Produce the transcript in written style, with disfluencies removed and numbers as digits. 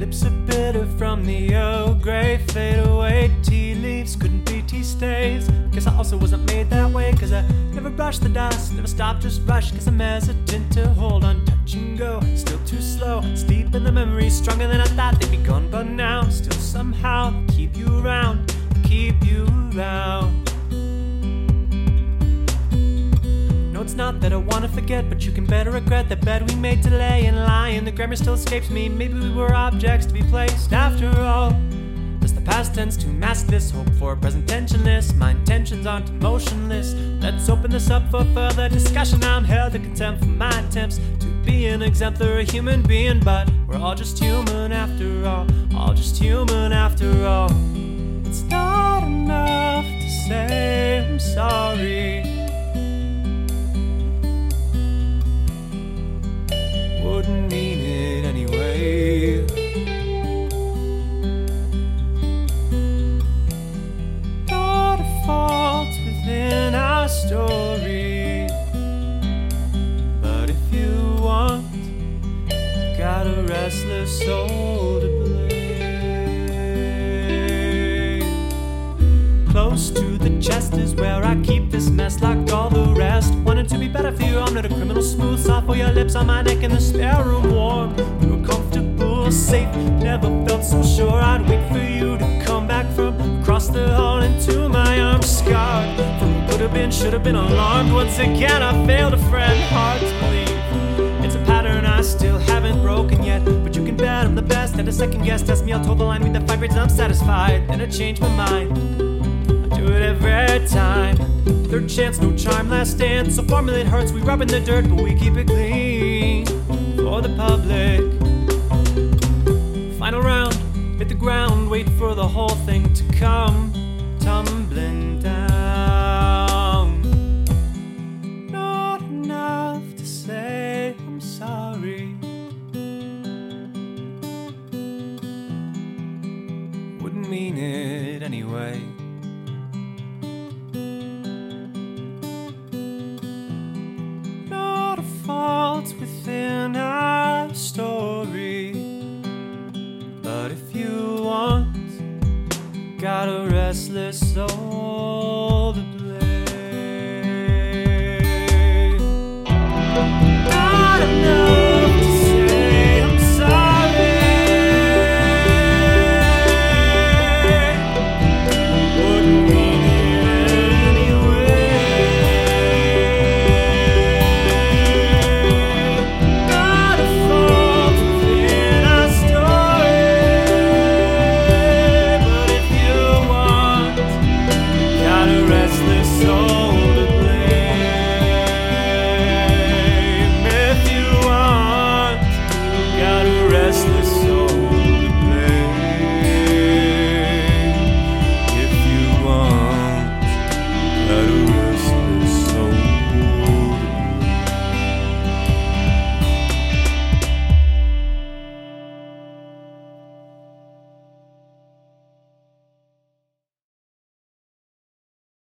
lips are bitter from the Earl Grey. Fade away, tea leaves couldn't be tea stays. Guess I also wasn't made that way, cause I never brushed the dust, never stopped, just rushed, cause I'm hesitant to hold on, touch and go. Still too slow, it's deep in the memory, stronger than I thought they'd be gone, but now still somehow keep you around, keep you around. No, it's not that I wanna forget, but you can better regret the bed we made to lay and lie, and the grammar still escapes me. Maybe we were objects to be placed after all. Does the past tense to mask this hope for present tensionless? My intentions aren't emotionless. Let's open this up for further discussion. I'm held to contempt for my attempts to be an exemplary human being, but we're all just human after all just human after all. It's not enough to say I'm sorry. Wouldn't mean it anyway. Not a fault within our story, but if you want, got a restless soul to blame. Close to the chest is where I keep this mess, like all the rest. Wanted to be better for you, I'm not a criminal. Smooth, soft for your lips on my neck in the spare room, warm. You were comfortable, safe, never felt so sure I'd wait for you to come back from across the hall into my arms. Scarred from what could have been, should have been alarmed. Once again I failed a friend, hard to believe. It's a pattern I still haven't broken yet, but you can bet I'm the best at a second guess. Test me, I'll toe the line, read the vibrates, I'm satisfied. Then I change my mind, do it every time. Third chance, no charm, last dance. So formulate hurts, we rub in the dirt, but we keep it clean for the public. Final round, hit the ground, wait for the whole thing to come tumbling down. Not enough to say I'm sorry. Wouldn't mean it anyway. Faults within our story, but if you want, got a restless soul